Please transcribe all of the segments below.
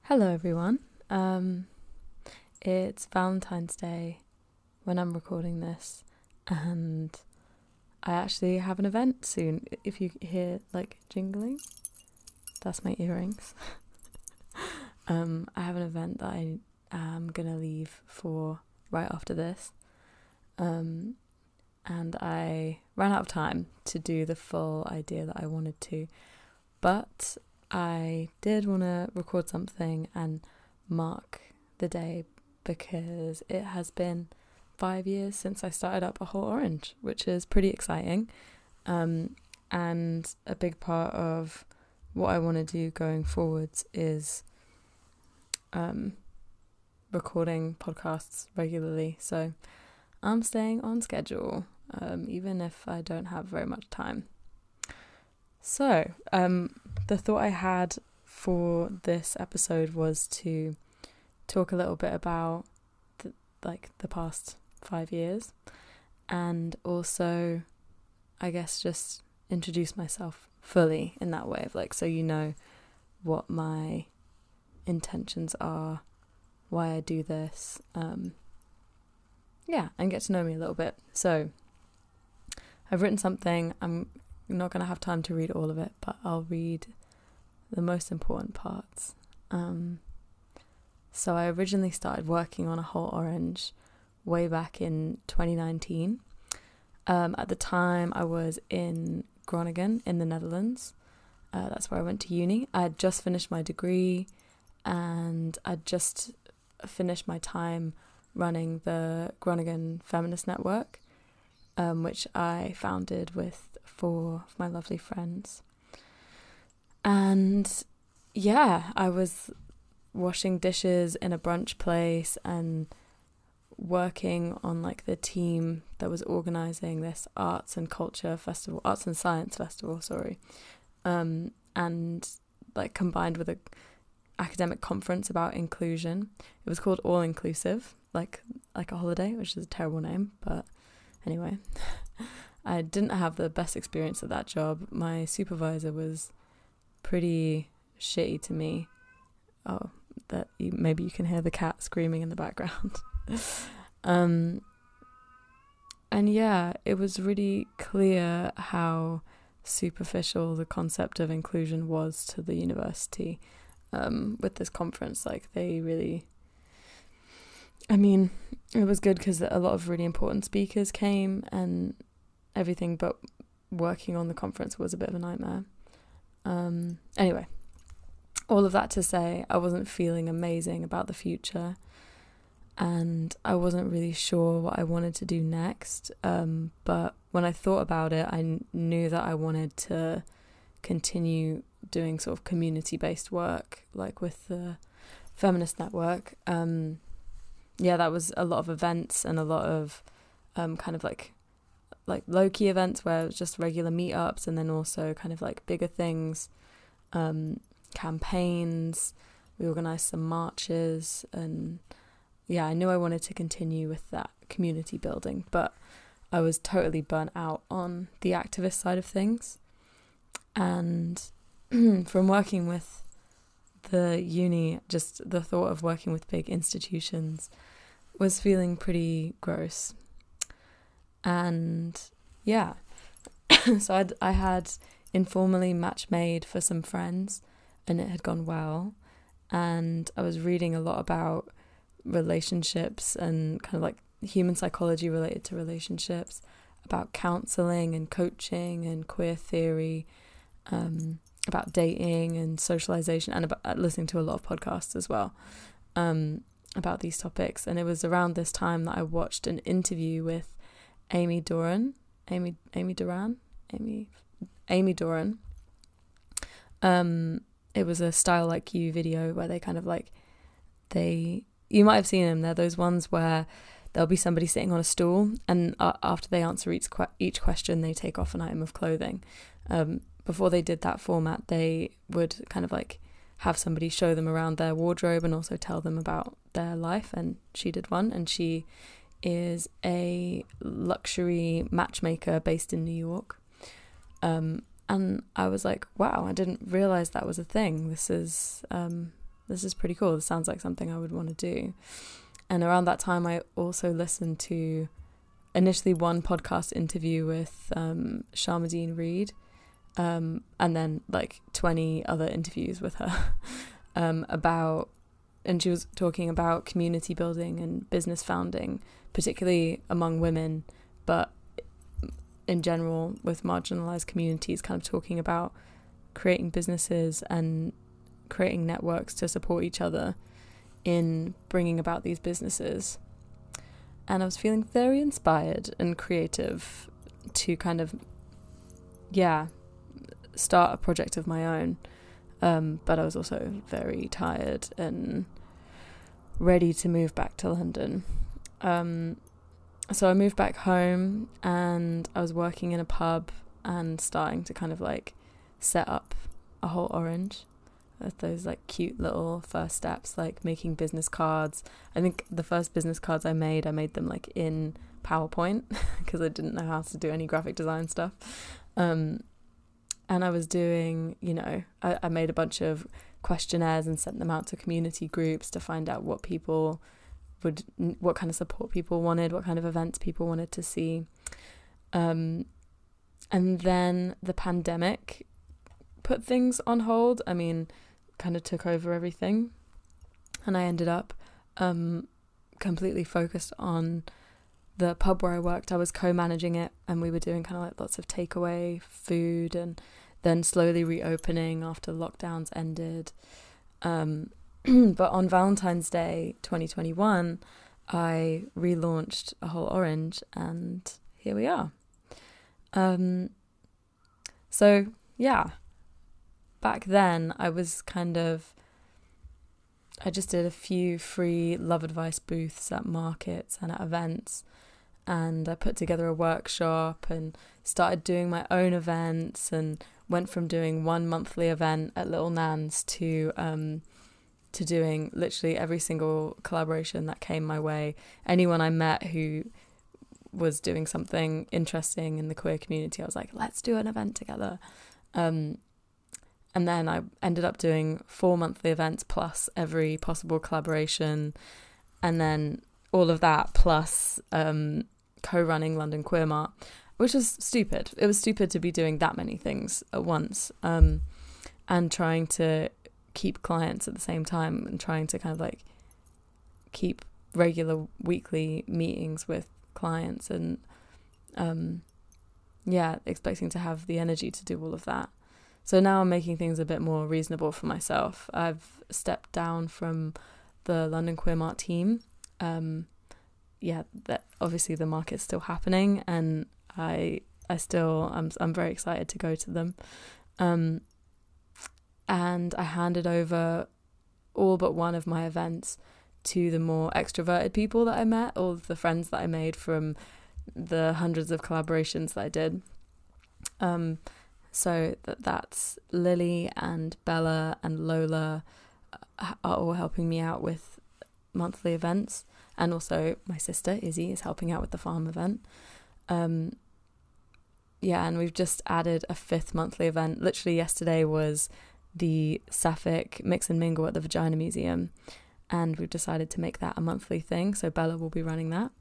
Hello everyone. It's Valentine's Day when I'm recording this, and I actually have an event soon. If you hear like jingling, that's my earrings. I have an event that I am gonna leave for right after this. And I ran out of time to do the full idea that I wanted to, but I did want to record something and mark the day because it has been 5 years since I started up A Whole Orange, which is pretty exciting. And a big part of what I want to do going forwards is recording podcasts regularly. So I'm staying on schedule, even if I don't have very much time. So, the thought I had for this episode was to talk a little bit about the past 5 years, and also, I guess, just introduce myself fully in that way of so you know what my intentions are, why I do this, and get to know me a little bit. So, I've written something. I'm not going to have time to read all of it, but I'll read the most important parts. So I originally started working on A Whole Orange way back in 2019. At the time, I was in Groningen in the Netherlands. That's where I went to uni. I had just finished my degree, and I'd just finished my time running the Groningen Feminist Network, which I founded with 4 of my lovely friends. And I was washing dishes in a brunch place and working on the team that was organising this arts and science festival, and combined with a academic conference about inclusion. It was called All Inclusive, like a holiday, which is a terrible name, but anyway. I didn't have the best experience at that job. My supervisor was pretty shitty to me. Oh, maybe you can hear the cat screaming in the background. It was really clear how superficial the concept of inclusion was to the university with this conference. It was good because a lot of really important speakers came and everything, but working on the conference was a bit of a nightmare. Anyway, all of that to say, I wasn't feeling amazing about the future, and I wasn't really sure what I wanted to do next. But when I thought about it, I knew that I wanted to continue doing sort of community-based work, with the Feminist Network. That was a lot of events and a lot of low-key events where it was just regular meetups, and then also bigger things, campaigns. We organised some marches, and I knew I wanted to continue with that community building, but I was totally burnt out on the activist side of things. And from working with the uni, just the thought of working with big institutions was feeling pretty gross. And so I had informally match made for some friends, and it had gone well. And I was reading a lot about relationships and human psychology related to relationships, about counselling and coaching and queer theory, about dating and socialization, and about listening to a lot of podcasts as well about these topics. And it was around this time that I watched an interview with Amy Doran. It was a Style Like You video where they you might have seen them. They're those ones where there'll be somebody sitting on a stool, and after they answer each question, they take off an item of clothing. Before they did that format, they would have somebody show them around their wardrobe and also tell them about their life. And she did one, and she is a luxury matchmaker based in New York. And I was like, wow, I didn't realize that was a thing. This is this is pretty cool. This sounds like something I would want to do. And around that time, I also listened to initially one podcast interview with Sharmadean Reed, and then like 20 other interviews with her and she was talking about community building and business founding, particularly among women, but in general with marginalized communities, kind of talking about creating businesses and creating networks to support each other in bringing about these businesses. And I was feeling very inspired and creative to kind of, start a project of my own. But I was also very tired and ready to move back to London. So I moved back home and I was working in a pub and starting to kind of like set up a whole orange. Those like cute little first steps, like making business cards. I think the first business cards I made them like in PowerPoint because I didn't know how to do any graphic design stuff. And I was doing, I made a bunch of questionnaires and sent them out to community groups to find out what kind of support people wanted, what kind of events people wanted to see. And then the pandemic put things on hold. I mean, kind of took over everything. And I ended up completely focused on the pub where I worked. I was co-managing it, and we were doing kind of like lots of takeaway food and then slowly reopening after lockdowns ended. But on Valentine's Day 2021, I relaunched A Whole Orange, and here we are. So yeah, back then I just did a few free love advice booths at markets and at events, and I put together a workshop and started doing my own events, and went from doing one monthly event at Little Nan's to doing literally every single collaboration that came my way. Anyone I met who was doing something interesting in the queer community, I was like, let's do an event together. And then I ended up doing 4 monthly events plus every possible collaboration, and then all of that plus co-running London Queer Mart, which was stupid. It was stupid to be doing that many things at once, and trying to keep clients at the same time, and trying to kind of like keep regular weekly meetings with clients, and expecting to have the energy to do all of that. So now I'm making things a bit more reasonable for myself. I've stepped down from the London Queer Mart team. That obviously the market's still happening, and I'm very excited to go to them. And I handed over all but one of my events to the more extroverted people that I met, all of the friends that I made from the hundreds of collaborations that I did. So that's Lily and Bella and Lola are all helping me out with monthly events, and also my sister Izzy is helping out with the farm event. And we've just added a 5th monthly event. Literally yesterday was the Sapphic Mix and Mingle at the Vagina Museum, and we've decided to make that a monthly thing, so Bella will be running that.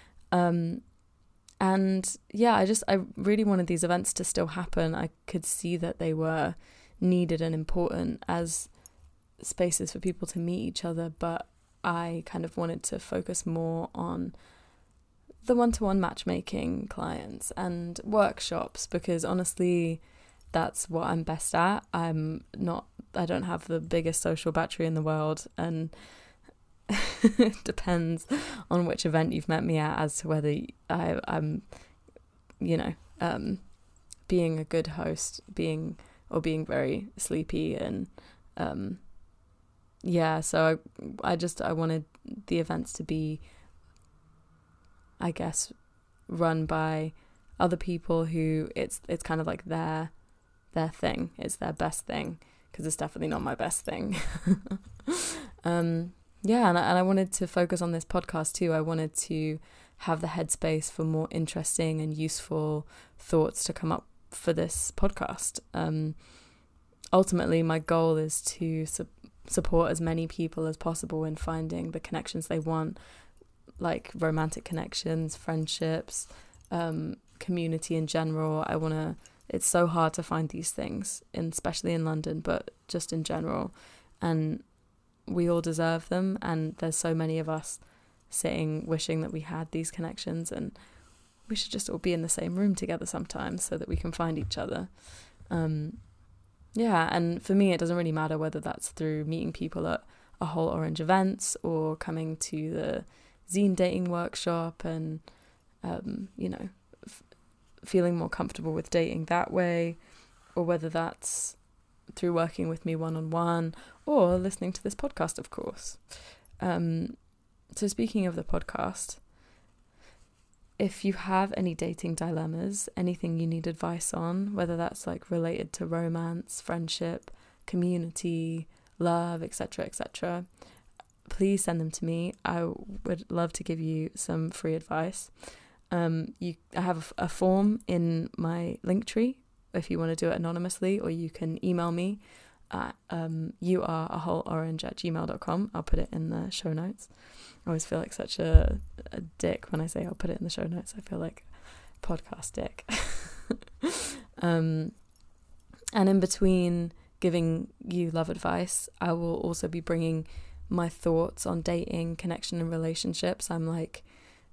I really wanted these events to still happen. I could see that they were needed and important as spaces for people to meet each other, but I kind of wanted to focus more on the one-to-one matchmaking clients and workshops, because honestly that's what I'm best at. I don't have the biggest social battery in the world, and it depends on which event you've met me at as to whether I'm being a good host, being very sleepy, and so I wanted the events to be, I guess, run by other people who it's kind of like their thing, it's their best thing, because it's definitely not my best thing. And I wanted to focus on this podcast too. I wanted to have the headspace for more interesting and useful thoughts to come up for this podcast. Ultimately, my goal is to support as many people as possible in finding the connections they want, like romantic connections, friendships, community in general. It's so hard to find these things, especially in London, but just in general. And we all deserve them. And there's so many of us sitting, wishing that we had these connections, and we should just all be in the same room together sometimes so that we can find each other. And for me, it doesn't really matter whether that's through meeting people at a Whole Orange events or coming to the Zine dating workshop and, feeling more comfortable with dating that way, or whether that's through working with me one-on-one or listening to this podcast, of course. So speaking of the podcast, if you have any dating dilemmas, anything you need advice on, whether that's like related to romance, friendship, community, love, etc., please send them to me. I would love to give you some free advice. I have a form in my Linktree if you want to do it anonymously, or you can email me at youareawholeorange@gmail.com. I'll put it in the show notes. I always feel like such a dick when I say I'll put it in the show notes. I feel like podcast dick. And in between giving you love advice, I will also be bringing my thoughts on dating, connection, and relationships. I'm like,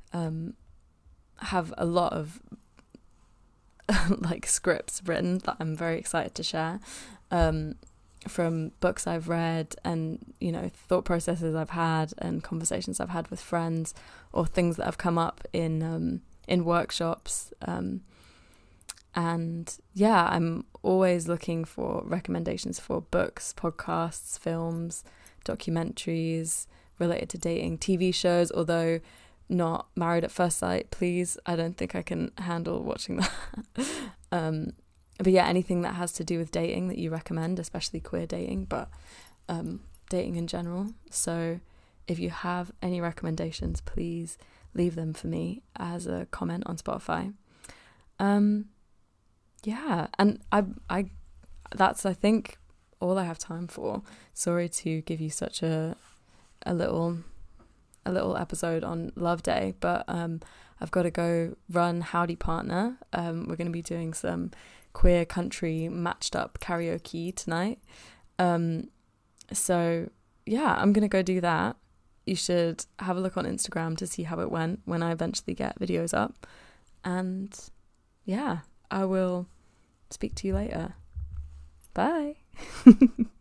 have a lot of like scripts written that I'm very excited to share, from books I've read and, thought processes I've had and conversations I've had with friends, or things that have come up in workshops. I'm always looking for recommendations for books, podcasts, films, documentaries related to dating, TV shows, although not Married at First Sight, please. I don't think I can handle watching that. But yeah, anything that has to do with dating that you recommend, especially queer dating, but dating in general. So if you have any recommendations, please leave them for me as a comment on Spotify. And I that's, I think, all I have time for. Sorry to give you such a little episode on Love Day, but I've got to go run Howdy Partner. We're going to be doing some queer country matched up karaoke tonight. So yeah, I'm going to go do that. You should have a look on Instagram to see how it went when I eventually get videos up. And yeah, I will speak to you later. Bye.